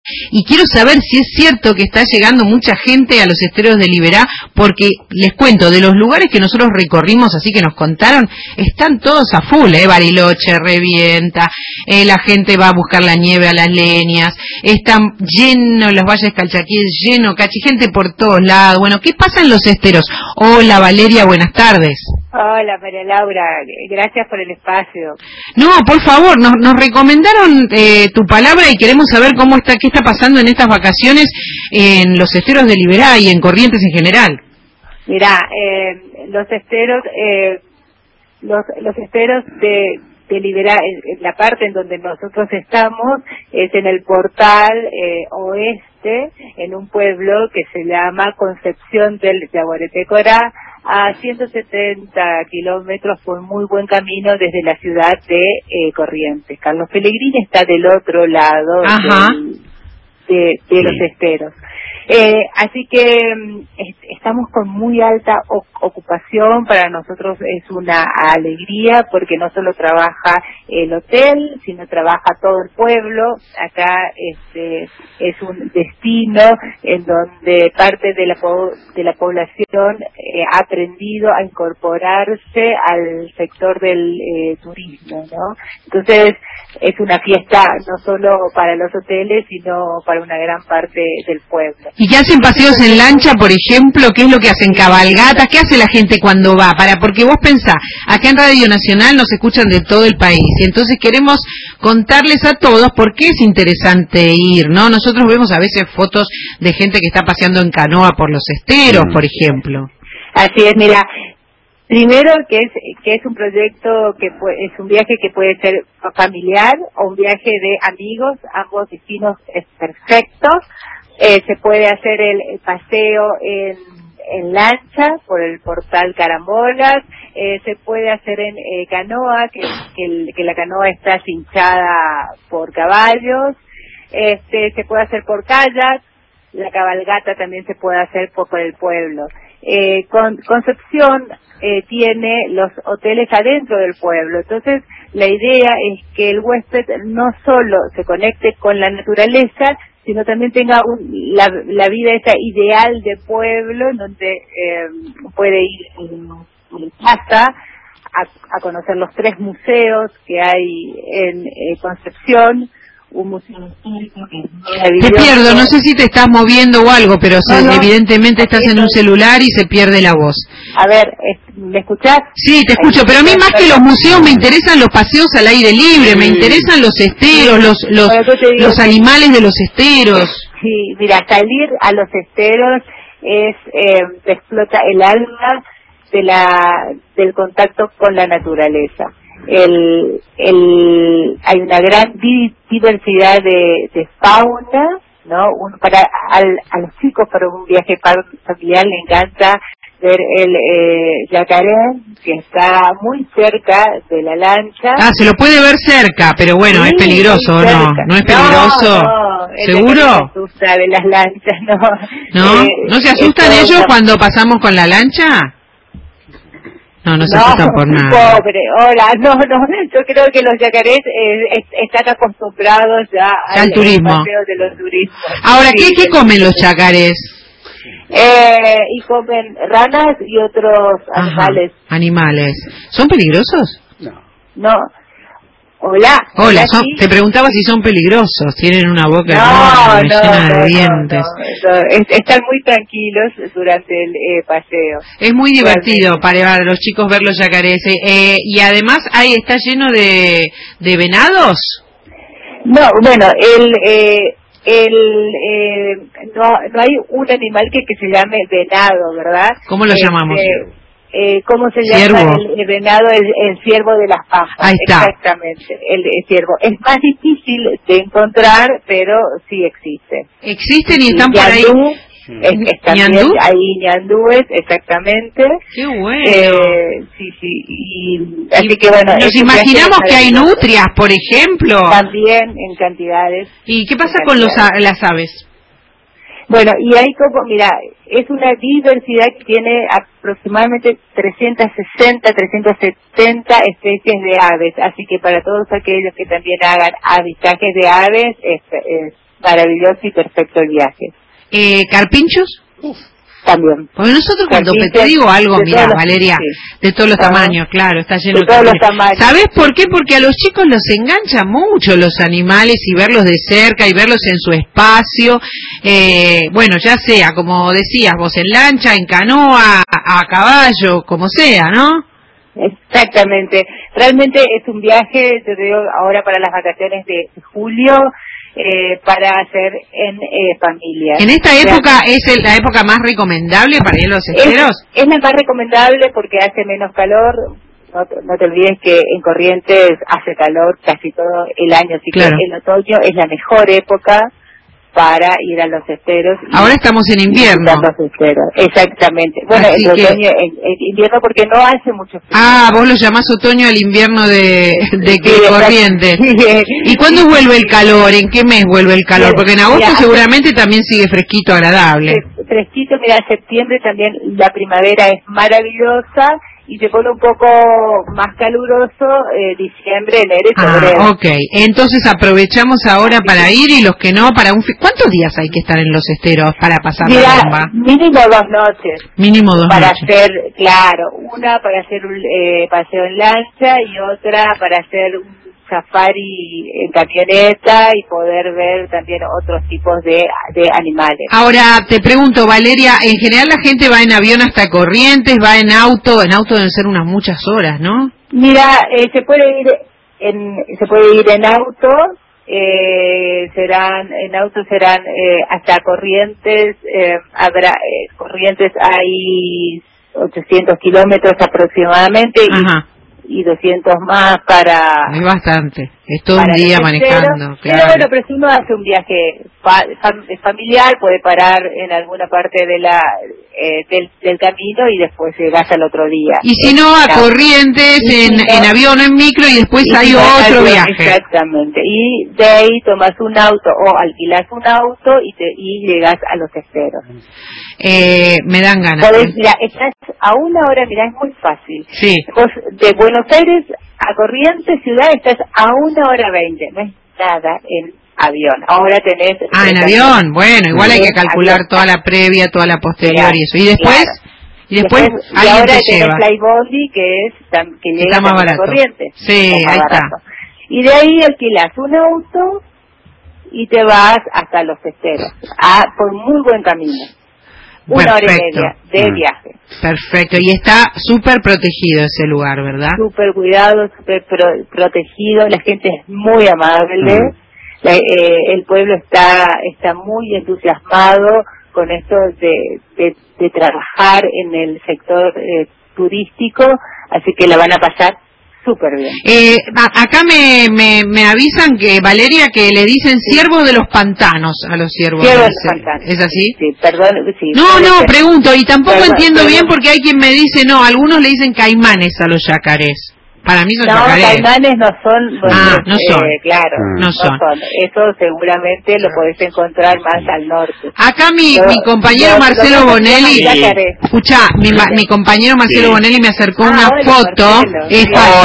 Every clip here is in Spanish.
y quiero saber si es cierto que está llegando mucha gente a los esteros de Liberá, porque les cuento, de los lugares que nosotros recorrimos, así que nos contaron, están todos a full, Bariloche revienta, la gente va a buscar la nieve a las leñas, están llenos los valles Calchaquíes, lleno Cachi, gente por todos lados. Bueno, ¿qué pasa en los esteros? Hola Valeria, buenas tardes. Hola María Laura, gracias por el espacio. No, por favor, nos recomendaron tu palabra y queremos saber qué está pasando en estas vacaciones en los esteros de Liberá y en Corrientes en general. Mirá, los esteros de Liberá, en la parte en donde nosotros estamos, es en el portal oeste, en un pueblo que se llama Concepción del Yaguareté-Corá, a 170 kilómetros por muy buen camino desde la ciudad de Corrientes. Carlos Pellegrini está del otro lado de los esteros. Así que estamos con muy alta ocupación. Para nosotros es una alegría porque no solo trabaja el hotel, sino trabaja todo el pueblo. Acá es un destino en donde parte de la población ha aprendido a incorporarse al sector del turismo, ¿no? Entonces es una fiesta no solo para los hoteles, sino para una gran parte del pueblo. ¿Y qué hacen paseos en lancha, por ejemplo? ¿Qué es lo que hacen? ¿Cabalgatas? ¿Qué hace la gente cuando va? Porque vos pensá, acá en Radio Nacional nos escuchan de todo el país, y entonces queremos contarles a todos por qué es interesante ir, ¿no? Nosotros vemos a veces fotos de gente que está paseando en canoa por los esteros, por ejemplo. Así es, mira. Primero que es un proyecto es un viaje que puede ser familiar o un viaje de amigos, ambos destinos es perfecto. Se puede hacer el paseo en lancha por el portal Carambolas, se puede hacer en canoa, que la canoa está cinchada por caballos, se puede hacer por kayak, la cabalgata también se puede hacer por el pueblo. Concepción tiene los hoteles adentro del pueblo, entonces la idea es que el huésped no solo se conecte con la naturaleza, sino también tenga la vida esa ideal de pueblo, en donde puede ir en casa a conocer los 3 museos que hay en Concepción. Un museo histórico que es maravilloso. Te pierdo, no sé si te estás moviendo o algo, pero evidentemente estás en un celular y se pierde la voz. A ver, ¿me escuchás? Sí, te escucho, pero a mí más que los museos me interesan los paseos al aire libre, me interesan los esteros, los animales de los esteros. Sí, mira, salir a los esteros te explota el alma del contacto con la naturaleza. Hay una gran diversidad de fauna, ¿no? A los chicos para un viaje familiar le encanta ver el yacaré, que está muy cerca de la lancha. Se lo puede ver cerca, pero bueno, sí, es peligroso, ¿no? ¿No es peligroso? No, ¿seguro? No se asusta de las lanchas, no. ¿No se asustan ellos cuando pasamos con la lancha? No se asustan por nada. Pobre, hola, no, yo creo que los yacarés están acostumbrados ya al turismo. paseo de los turistas. Ahora, ¿qué comen los yacarés? Y comen ranas y otros animales. ¿Son peligrosos? No. Hola, te preguntaba si son peligrosos, tienen una boca enorme, llena de dientes. Están muy tranquilos durante el paseo. Es muy divertido para los chicos ver los yacarés. Y además está lleno de venados. No, bueno, no hay un animal que se llame venado, ¿verdad? ¿Cómo lo llamamos? ¿Cómo se llama el venado? El ciervo de las pampas. Ahí está. Exactamente, el ciervo. Es más difícil de encontrar, pero sí existe. ¿Existen y están por ahí? ¿Ñandú? Hay ñandúes, exactamente. ¡Qué bueno! Sí. Así que bueno. Nos imaginamos que hay nutrias, por ejemplo. También en cantidades. ¿Y qué pasa con las aves? Bueno, y hay es una diversidad que tiene aproximadamente 360, 370 especies de aves, así que para todos aquellos que también hagan avistajes de aves, maravilloso y perfecto el viaje. ¿Carpinchos? También. Porque nosotros cuando Carpinchos te digo algo, mira, Valeria, sí, de todos los tamaños, claro, está lleno de todos los carpinchos. tamaños. ¿Sabés por qué? Porque a los chicos los engancha mucho los animales y verlos de cerca y verlos en su espacio, bueno, ya sea, como decías vos, en lancha, en canoa, a caballo, como sea, ¿no? Exactamente. Realmente es un viaje, te digo, ahora para las vacaciones de julio, para hacer en familia. ¿En esta época es la época más recomendable para ir a los esteros? Es la más recomendable porque hace menos calor. No te olvides que en Corrientes hace calor casi todo el año, así claro. que el otoño es la mejor época para ir a los esteros. Ahora estamos en invierno. Los esteros. Exactamente. Bueno, así en otoño, en invierno porque no hace mucho frío. Ah, vos lo llamás otoño al invierno de Corrientes. ¿Y cuándo vuelve el calor? ¿En qué mes vuelve el calor? Porque en agosto seguramente también sigue fresquito, agradable. Fresquito, mira, septiembre también la primavera es maravillosa y se pone un poco más caluroso diciembre, enero y febrero. Ok, entonces aprovechamos ahora para ir y los que no, para ¿cuántos días hay que estar en los esteros para pasar la bomba? Mínimo 2 noches. Mínimo 2 para noches. Hacer, claro, una para hacer un paseo en lancha y otra para hacer un safari en camioneta y poder ver también otros tipos de animales. Ahora, te pregunto, Valeria, en general la gente va en avión hasta Corrientes, va en auto deben ser unas muchas horas, ¿no? Mira, se puede ir en auto, serán hasta Corrientes, Corrientes hay 800 kilómetros aproximadamente. Ajá. Y 200 más para... Es bastante, es todo un día manejando. Pero bueno, pero si uno hace un viaje familiar, puede parar en alguna parte de del camino y después llegas al otro día. Y si no, a Corrientes, en avión o en micro y después hay otro viaje. Exactamente, y de ahí tomas un auto o alquilas un auto y llegas a los esteros. Me dan ganas. Mira, estás a una hora, mira, es muy fácil. Sí. Vos de Buenos Aires a Corrientes, ciudad, estás a 1:20, no es nada en avión. Ahora tenés... en avión, bueno, igual hay que calcular toda la previa, toda la posterior y eso. Y después... Claro. Y después alguien ahora te tenés lleva. Flybondi, que llega más barato. Corrientes. Sí, ahí está. Y de ahí alquilás un auto y te vas hasta los esteros, por muy buen camino. Una hora y media de viaje. Perfecto, y está súper protegido ese lugar, ¿verdad? Súper cuidado, súper protegido, la gente es muy amable, el pueblo está muy entusiasmado con esto de trabajar en el sector turístico, así que la van a pasar súper bien. Acá me avisan que, Valeria, que le dicen ciervos de los pantanos a los ciervos de los pantanos. ¿Es así? Sí, perdón. Sí, no, pregunto, y tampoco entiendo bien porque hay quien me dice, no, algunos le dicen caimanes a los yacarés. Para mí son yacarés. No, caimanes no son. No son. Claro, no son. Eso seguramente lo podés encontrar más al norte. Acá mi compañero Marcelo Bonelli, escuchá, mi compañero Marcelo Bonelli me acercó una foto. Es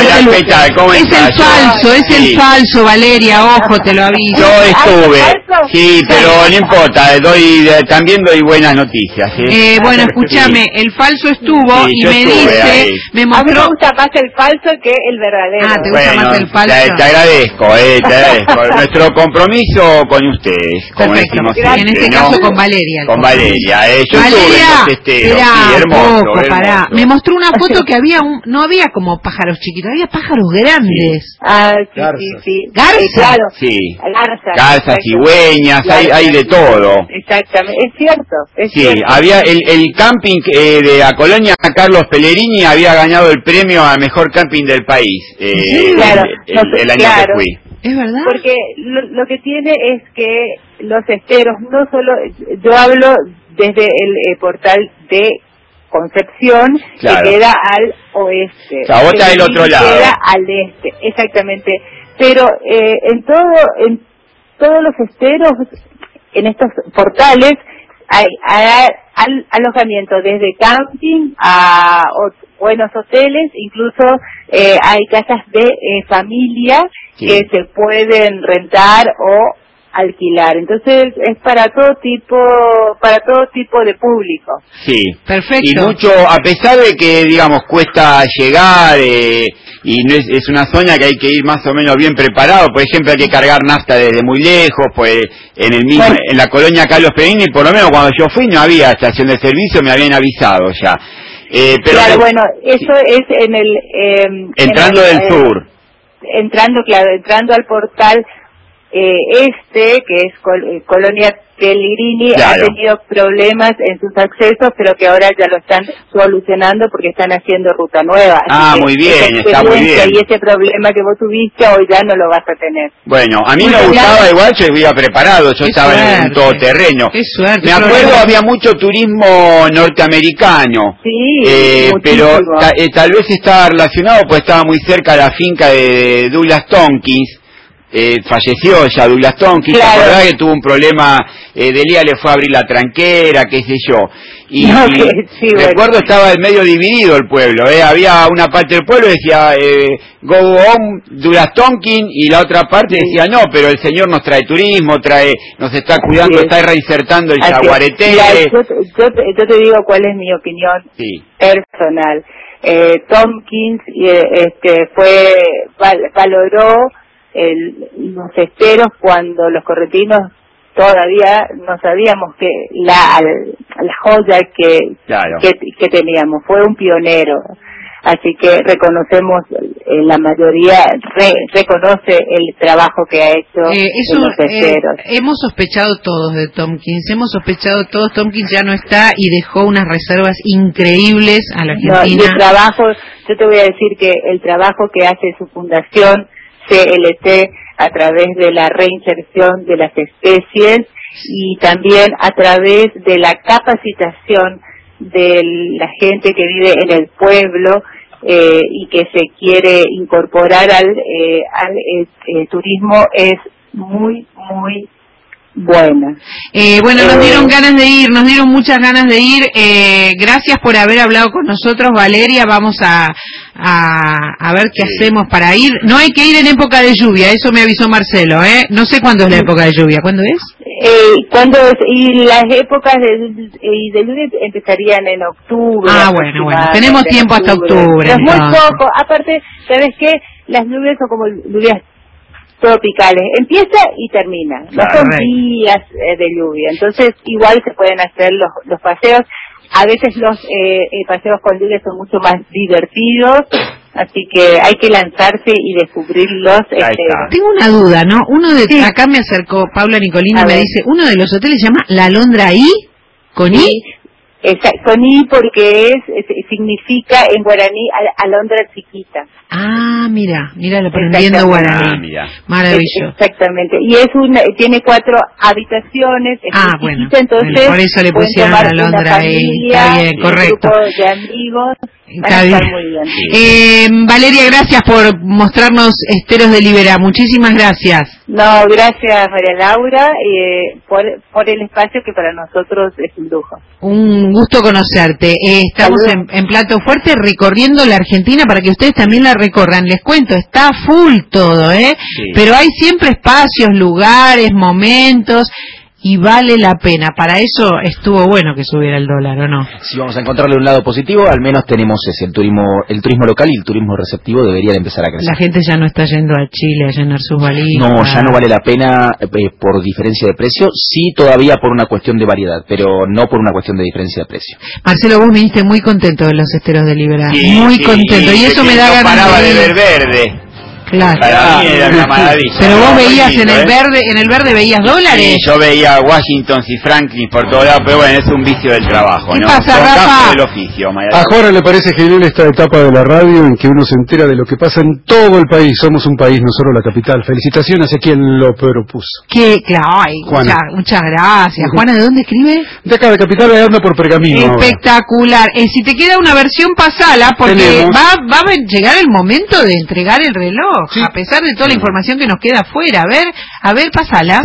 el falso, Valeria, ojo, te lo aviso. Yo estuve, sí, pero no importa, también doy buenas noticias. Bueno, escúchame, el falso estuvo y me mostró... A mí me gusta más el falso que el verdadero. ¿Te gusta más el falso? Te agradezco, nuestro compromiso con ustedes, como decimos siempre, en este caso con Valeria. Con Valeria, yo Valeria, estuve hermoso. Me mostró una foto que no había como pájaros chiquitos, había pájaros grandes. Sí. ¿Garza? Claro. Sí. Garzas, cigüeñas, hay de todo. Exactamente, es cierto. Sí, había el camping de la colonia Carlos Pellegrini había ganado el premio a mejor camping del país. Claro. El año que fui. ¿Es verdad? Porque lo que tiene es que los esteros, no solo, yo hablo desde el portal de Concepción, que queda al oeste. La otra del otro lado. Queda al este, exactamente. Pero en todos los esteros, en estos portales, hay alojamiento desde camping a buenos hoteles, incluso hay casas de familia que se pueden rentar o alquilar. Entonces es para todo tipo de público. Sí, perfecto. Y mucho, a pesar de que, digamos, cuesta llegar, y no es una zona que hay que ir más o menos bien preparado. Por ejemplo, hay que cargar nafta desde muy lejos, pues en la colonia Carlos Pellegrini, por lo menos cuando yo fui no había estación de servicio, me habían avisado ya. Pero claro, bueno, eso es en el... entrando del sur. Entrando al portal que es Colonia Pellegrini, claro. Ha tenido problemas en sus accesos, pero que ahora ya lo están solucionando porque están haciendo ruta nueva. Así muy bien, está muy bien. Y ese problema que vos tuviste hoy ya no lo vas a tener. Bueno, a mí me gustaba igual, yo iba preparado, yo estaba en todoterreno. Qué suerte. Me acuerdo había mucho turismo norteamericano. Sí, pero tal vez estaba relacionado, pues estaba muy cerca de la finca de Douglas Tompkins. Falleció ya Douglas Tompkins, claro. ¿Te acordás que tuvo un problema? Delia le fue a abrir la tranquera, qué sé yo. Y recuerdo estaba medio dividido el pueblo, había una parte del pueblo que decía go on Douglas Tompkins, y la otra parte decía no, pero el señor nos trae turismo, nos está cuidando, está reinsertando el Yaguareté. Yo te digo cuál es mi opinión personal. Tompkins valoró los esteros cuando los correntinos todavía no sabíamos que la joya que teníamos. Fue un pionero, así que reconocemos, la mayoría reconoce el trabajo que ha hecho en los esteros. Hemos sospechado todos de Tompkins, Tompkins ya no está y dejó unas reservas increíbles a la Argentina. Y el trabajo, yo te voy a decir que el trabajo que hace su fundación CLT a través de la reinserción de las especies y también a través de la capacitación de la gente que vive en el pueblo y que se quiere incorporar al turismo es muy, muy buena. Bueno, nos dieron ganas de ir, nos dieron muchas ganas de ir. Gracias por haber hablado con nosotros, Valeria. Vamos a ver qué hacemos para ir. No hay que ir en época de lluvia, eso me avisó Marcelo, No sé cuándo es la época de lluvia. ¿Cuándo es? Y las épocas de lluvia empezarían en octubre. Bueno, tenemos tiempo hasta octubre. Es muy poco. Aparte, ¿sabes qué? Las lluvias son como lluvias tropicales, empieza y termina, no son días de lluvia, entonces igual se pueden hacer los paseos. A veces los paseos con lluvia son mucho más divertidos, así que hay que lanzarse y descubrirlos. Tengo una duda, ¿no? Acá me acercó Paula Nicolini y me dice, uno de los hoteles se llama La Alondra I, con I. Con I porque significa en guaraní alondra chiquita. Mira, lo aprendiendo guaraní. Maravilloso. Exactamente. Y tiene 4 habitaciones, es muy chiquita, entonces por eso le pusieron la Alondra ahí. Está bien, correcto. Un grupo de amigos. Está bien. Muy bien. Valeria, gracias por mostrarnos esteros de Liberá. Muchísimas gracias. No, gracias María Laura por el espacio que para nosotros es un lujo. Un gusto conocerte. Estamos en Plato Fuerte recorriendo la Argentina para que ustedes también la recorran. Les cuento, está full todo, pero hay siempre espacios, lugares, momentos. Y vale la pena. Para eso estuvo bueno que subiera el dólar, ¿o no? Si vamos a encontrarle un lado positivo, al menos tenemos el turismo local, y el turismo receptivo debería de empezar a crecer. La gente ya no está yendo a Chile a llenar sus valijas. No, ya no vale la pena por diferencia de precio, sí todavía por una cuestión de variedad, pero no por una cuestión de diferencia de precio. Marcelo, vos viniste muy contento de los esteros de Liberá, muy contento, y eso me da ganas paraba de ver verde. Claro. Para mí era una maravilla. Pero vos veías en el verde veías dólares. Sí, yo veía Washington y Franklin por todos lados, pero bueno, es un vicio del trabajo, ¿Qué ¿no? pasa, Rafa? Del oficio, a Jorge le parece genial esta etapa de la radio en que uno se entera de lo que pasa en todo el país. Somos un país, no solo la capital. Felicitaciones a quien lo propuso. Muchas gracias. Juana, ¿de dónde escribe? De acá, de Capital, anda por Pergamino. Espectacular. Si te queda una versión, pasala, porque va a llegar el momento de entregar el reloj, a pesar de toda la información que nos queda afuera. A ver, pasala.